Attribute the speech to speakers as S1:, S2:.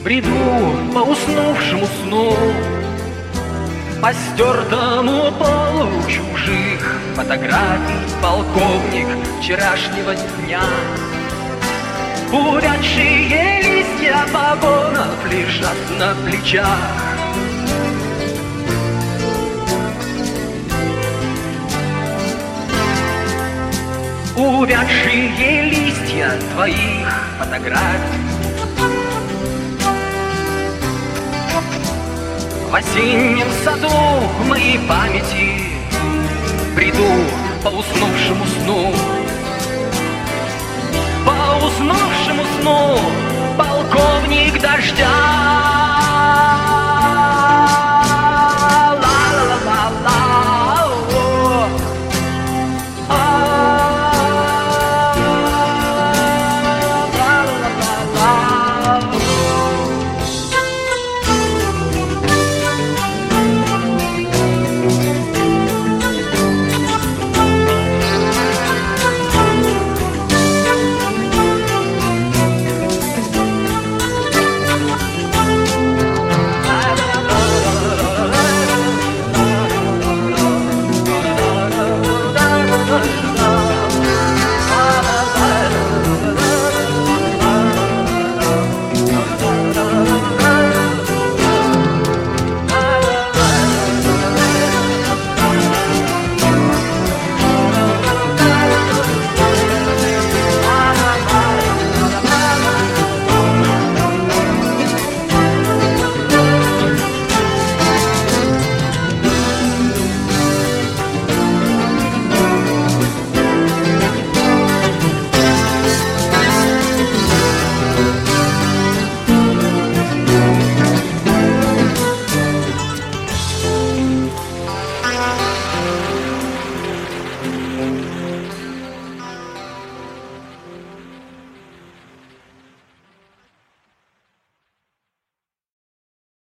S1: Бреду по уснувшему сну, по стертому полу чужих фотографий полковник вчерашнего дня. Увядшие листья погонов лежат на плечах. Увядшие листья твоих фотографий в осеннем саду моей памяти бреду по уснувшему сну. По уснувшему сну полковник дождя